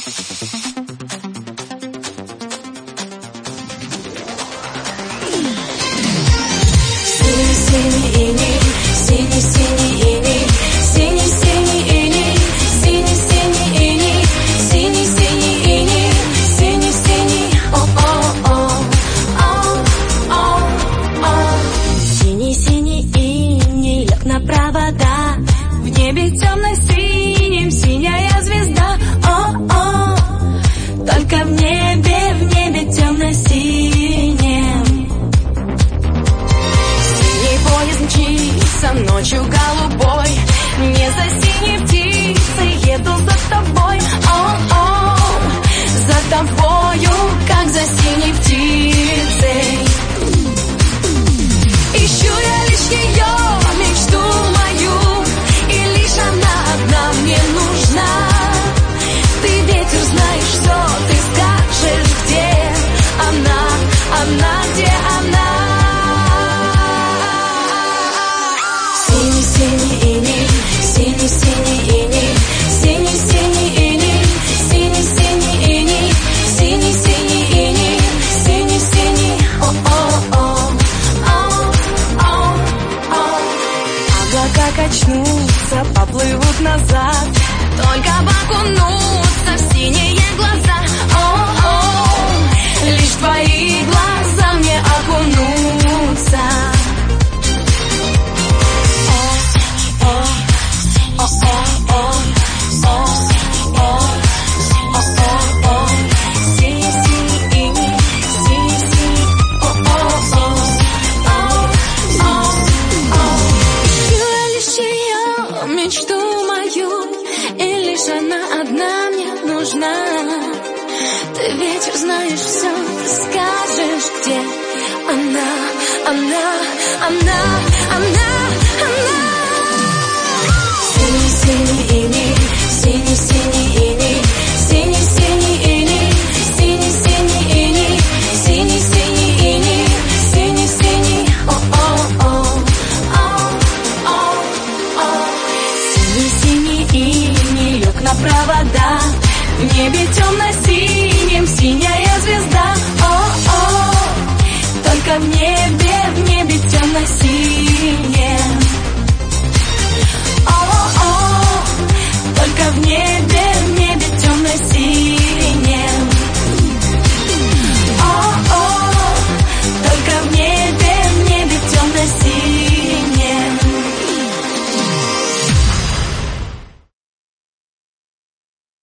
Синий-синий иней, синий-синий иней, синий-синий иней, синий-синий иней, синий-синий иней, синий-синий, о-о-о, о-о-о. Синий-синий иней лег на провода, в небе темно-синим синяя звезда, о-о. Только в небе темно-синем. Поезд мчится ночью голубой, не за синей птицей еду за тобой, о-о, за тобою, как за синей птицей. Ищу я лишь ее, мечту мою, и лишь она одна мне нужна. Ты, ветер, знаешь все, ты скажешь, где она, где она. Синий-синий иней, синий-синий иней, синий-синий иней, синий-синий иней, синий-синий иней, синий-синий, о-о-о, о-о-о. Облака качнутся, поплывут назад, только бы окунуться в синие глаза, о-о, лишь твои глаза мне окунутся. Мечту мою, и лишь она одна мне нужна. Ты, ветер, знаешь все, ты скажешь, где она. Синий-синий иней, синий-синий иней, синий-синий иней, синий-синий иней, синий-синий иней, синий-синий, о-о-о, о-о-о. Синий-синий иней лег на провода, в небе темно-синим синяя звезда, о-о, только в небе темно-синем. Только в небе